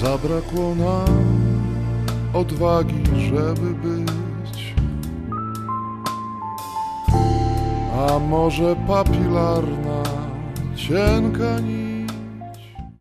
Zabrakło nam odwagi, żeby być. A może papilarna, cienka nić